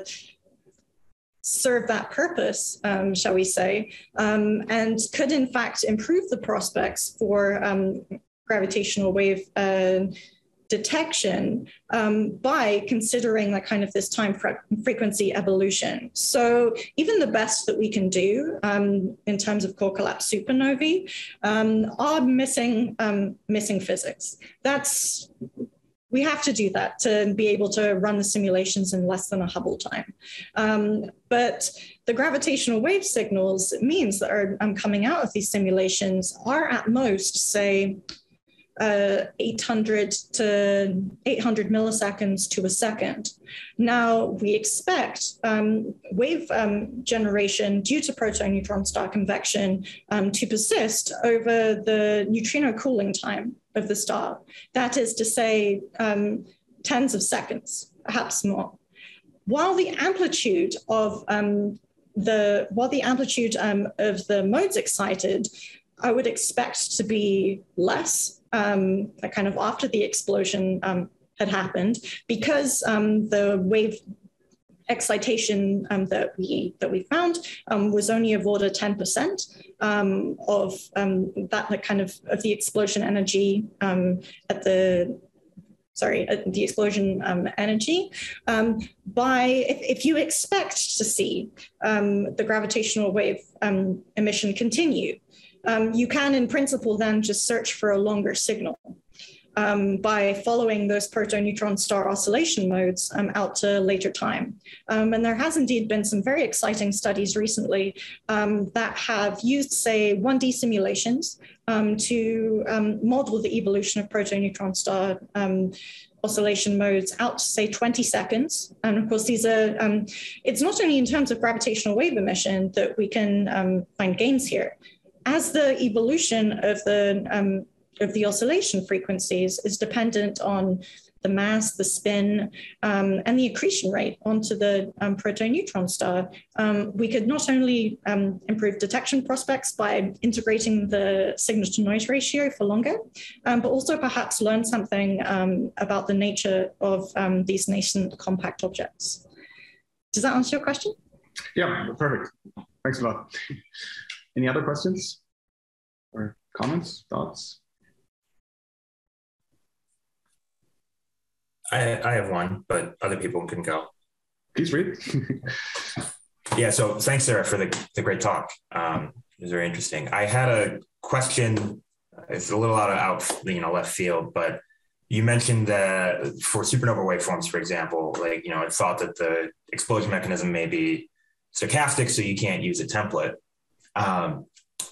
serve that purpose, um, shall we say, um, and could in fact improve the prospects for um, gravitational wave uh, detection um, by considering that kind of this time fre frequency evolution. So even the best that we can do um, in terms of core collapse supernovae um, are missing, um, missing physics. That's, we have to do that to be able to run the simulations in less than a Hubble time. Um, but the gravitational wave signals means that are um, coming out of these simulations are at most, say, Uh, eight hundred to eight hundred milliseconds to a second. Now, we expect um, wave um, generation due to protoneutron star convection um, to persist over the neutrino cooling time of the star. That is to say, um, tens of seconds, perhaps more. While the amplitude of um, the while the amplitude um, of the modes excited, I would expect to be less. Um, kind of after the explosion um, had happened, because um, the wave excitation um, that we that we found um, was only of order ten percent um, of um, that, that kind of of the explosion energy um, at the sorry at the explosion um, energy. Um, by if, if you expect to see um, the gravitational wave um, emission continue. Um, you can, in principle, then just search for a longer signal um, by following those protoneutron star oscillation modes um, out to later time. Um, and there has indeed been some very exciting studies recently um, that have used, say, one D simulations um, to um, model the evolution of protoneutron star um, oscillation modes out to say twenty seconds. And of course, these are, um, it's not only in terms of gravitational wave emission that we can um, find gains here. As the evolution of the um, of the oscillation frequencies is dependent on the mass, the spin, um, and the accretion rate onto the um, protoneutron star, um, we could not only um, improve detection prospects by integrating the signal-to-noise ratio for longer, um, but also perhaps learn something um, about the nature of um, these nascent compact objects. Does that answer your question? Yeah, perfect. Thanks a lot. Any other questions or comments, thoughts? I, I have one, but other people can go. Please read. Yeah, so thanks, Sarah, for the, the great talk. Um, it was very interesting. I had a question. It's a little out of out, you know, left field, but you mentioned that for supernova waveforms, for example, like, you know, it's thought that the explosion mechanism may be stochastic, so you can't use a template. Um,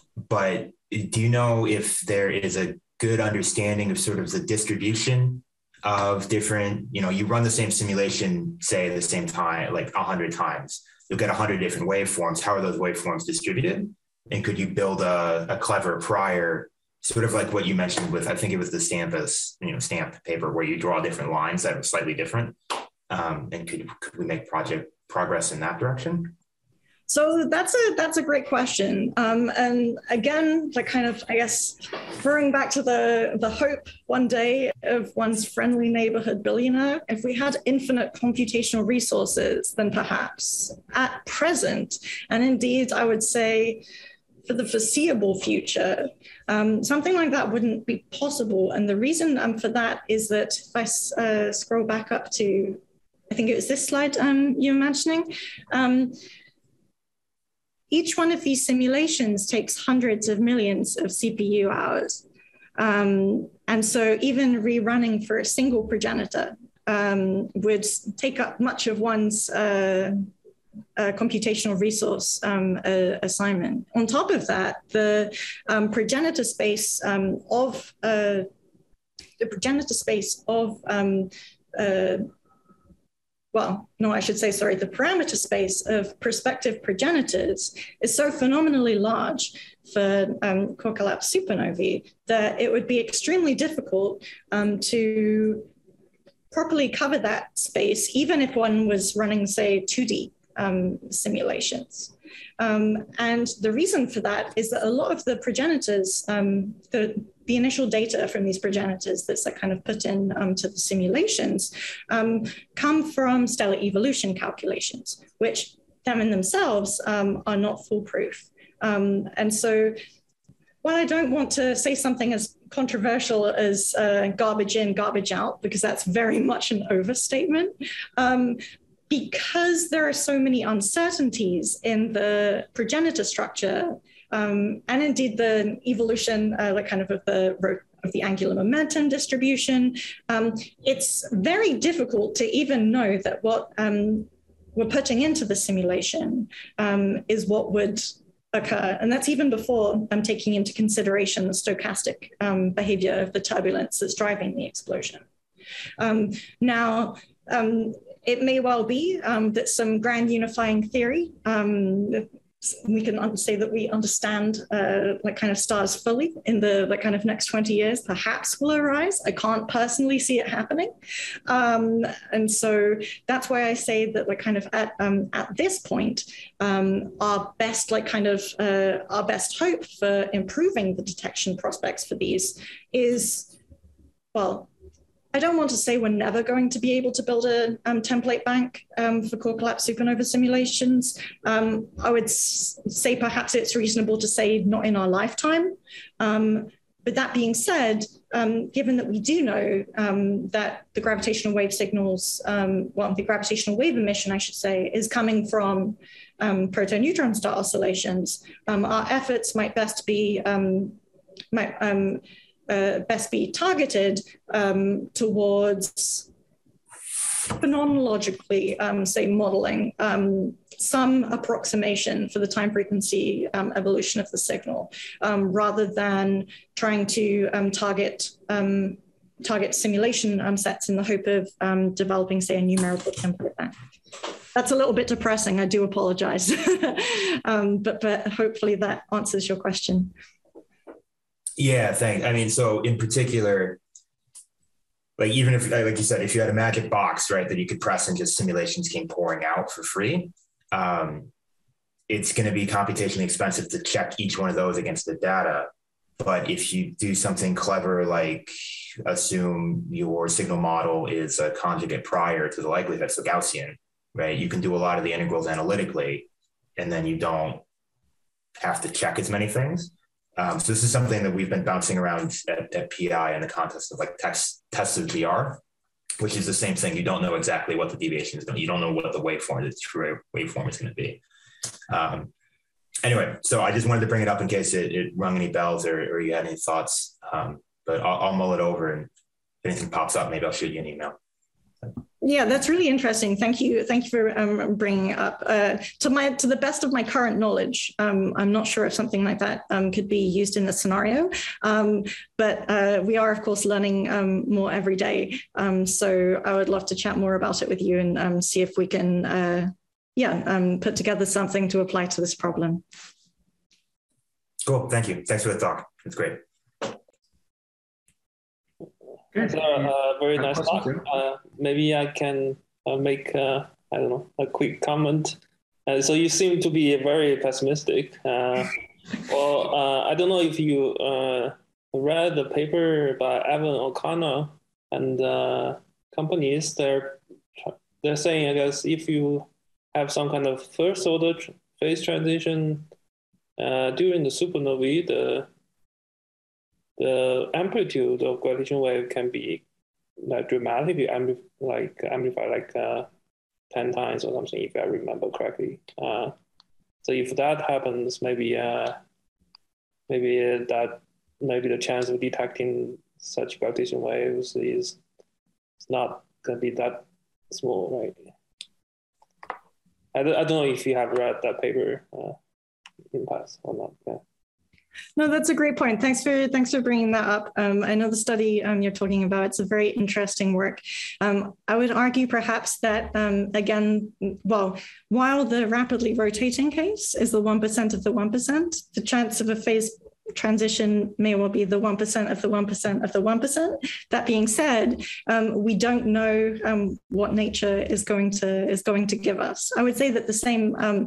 but do you know if there is a good understanding of sort of the distribution of different, you know, you run the same simulation, say at the same time, like a hundred times, you'll get a hundred different waveforms. How are those waveforms distributed? And could you build a, a clever prior, sort of like what you mentioned with, I think it was the Stampus, you know, stamp paper where you draw different lines that are slightly different. Um, and could, could we make project progress in that direction? So that's a that's a great question. Um, and again, like kind of, I guess, referring back to the, the hope one day of one's friendly neighborhood billionaire, if we had infinite computational resources, then perhaps at present, and indeed, I would say for the foreseeable future, um, something like that wouldn't be possible. And the reason um, for that is that if I uh, scroll back up to, I think it was this slide um, you were mentioning, um, each one of these simulations takes hundreds of millions of C P U hours. Um, and so even rerunning for a single progenitor um, would take up much of one's uh, uh, computational resource um, uh, assignment. On top of that, the um, progenitor space um, of uh, the progenitor space of um, uh, well, no, I should say, sorry, the parameter space of prospective progenitors is so phenomenally large for um, core collapse supernovae that it would be extremely difficult um, to properly cover that space, even if one was running, say, two D um, simulations. Um, and the reason for that is that a lot of the progenitors, um, the, the initial data from these progenitors that's like kind of put in um, to the simulations um, come from stellar evolution calculations, which them in themselves um, are not foolproof. Um, and so while I don't want to say something as controversial as uh, garbage in, garbage out, because that's very much an overstatement, um, because there are so many uncertainties in the progenitor structure, um, and indeed the evolution, uh, like kind of of the of the angular momentum distribution, um, it's very difficult to even know that what um, we're putting into the simulation um, is what would occur. And that's even before I'm taking into consideration the stochastic um, behavior of the turbulence that's driving the explosion. Um, now, um, it may well be um, that some grand unifying theory, um, we can say that we understand uh, like kind of stars fully in the like kind of next twenty years, perhaps will arise. I can't personally see it happening. Um, and so that's why I say that like kind of at, um, at this point, um, our best like kind of uh, our best hope for improving the detection prospects for these is, well, I don't want to say we're never going to be able to build a um, template bank um, for core collapse supernova simulations. Um, I would s- say perhaps it's reasonable to say not in our lifetime. Um, but that being said, um, given that we do know um, that the gravitational wave signals, um, well, the gravitational wave emission, I should say, is coming from um, proto-neutron star oscillations, um, our efforts might best be, um, might, um, Uh, best be targeted um, towards phenomenologically, um, say, modeling um, some approximation for the time frequency um, evolution of the signal, um, rather than trying to um, target um, target simulation um, sets in the hope of um, developing, say, a numerical template bank. That's a little bit depressing. I do apologize, um, but but hopefully that answers your question. Yeah, thanks. I mean, so in particular, like even if, like you said, if you had a magic box, right, that you could press and just simulations came pouring out for free, um, it's going to be computationally expensive to check each one of those against the data. But if you do something clever, like assume your signal model is a conjugate prior to the likelihood, so Gaussian, right, you can do a lot of the integrals analytically, and then you don't have to check as many things. Um, so this is something that we've been bouncing around at, at P I in the context of like text, tests of G R, which is the same thing. You don't know exactly what the deviation is going to be. You don't know what the waveform, the true waveform is going to be. Um, anyway, so I just wanted to bring it up in case it, it rung any bells or, or you had any thoughts. Um, but I'll, I'll mull it over, and if anything pops up, maybe I'll shoot you an email. Yeah, that's really interesting. Thank you. Thank you for um, bringing it up. Uh, to my, to the best of my current knowledge, um, I'm not sure if something like that um, could be used in this scenario, um, but uh, we are, of course, learning um, more every day. Um, so I would love to chat more about it with you and um, see if we can, uh, yeah, um, put together something to apply to this problem. Cool. Thank you. Thanks for the talk. It's great. That's a uh, very nice talk. Uh, maybe I can uh, make, uh, I don't know, a quick comment. Uh, so you seem to be very pessimistic. Uh, well, uh, I don't know if you uh, read the paper by Evan O'Connor and uh, companies. They're they're saying, I guess, if you have some kind of first order tr phase transition uh, during the supernovae, the the amplitude of gravitational wave can be like dramatically ampli like amplified like uh, ten times or something, if I remember correctly. Uh, so if that happens, maybe uh, maybe that maybe the chance of detecting such gravitational waves is not going to be that small, right? I don't, I don't know if you have read that paper uh, in the past or not. Yeah. No, that's a great point. Thanks for thanks for bringing that up. Um, I know the study um, you're talking about. It's a very interesting work. Um, I would argue perhaps that, um, again, well, while the rapidly rotating case is the one percent of the one percent, the chance of a phase transition may well be the one percent of the one percent of the one percent. That being said, um, we don't know um, what nature is going to is going to give us. I would say that the same um,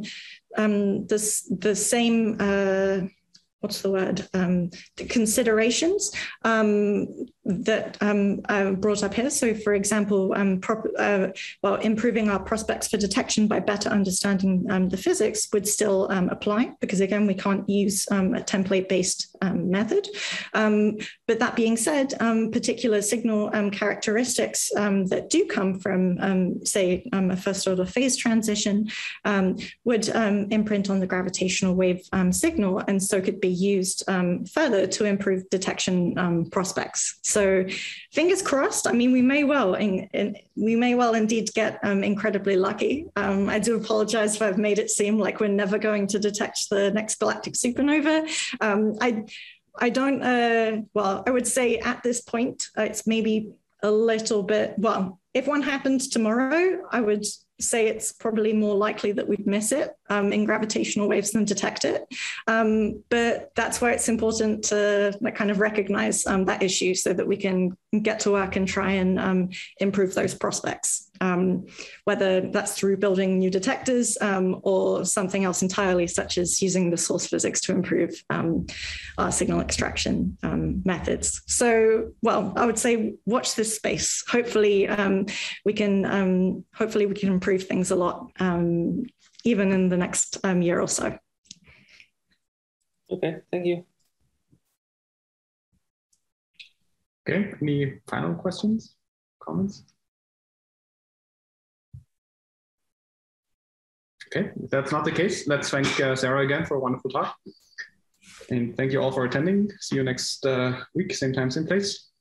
um, this the same uh, what's the word, um, the considerations um, that um, I brought up here. So for example, um, prop, uh, well, improving our prospects for detection by better understanding um, the physics would still um, apply, because again, we can't use um, a template-based um, method. Um, but that being said, um, particular signal um, characteristics um, that do come from, um, say, um, a first order phase transition um, would um, imprint on the gravitational wave um, signal, and so could be used um, further to improve detection um, prospects. So fingers crossed. I mean, we may well, in, in, we may well indeed get um, incredibly lucky. Um, I do apologize if I've made it seem like we're never going to detect the next galactic supernova. Um, I, I don't, uh, well, I would say at this point, uh, it's maybe a little bit, well, if one happens tomorrow, I would say it's probably more likely that we'd miss it um, in gravitational waves than detect it. Um, but that's why it's important to like, kind of recognize um, that issue so that we can get to work and try and um, improve those prospects, um, whether that's through building new detectors um, or something else entirely, such as using the source physics to improve um, our signal extraction um, methods. So, well, I would say watch this space. Hopefully um, we can, um, hopefully we can improve things a lot, um, even in the next um, year or so. Okay, thank you. Okay, any final questions, comments? Okay, if that's not the case, let's thank uh, Sarah again for a wonderful talk. And thank you all for attending. See you next uh, week, same time, same place.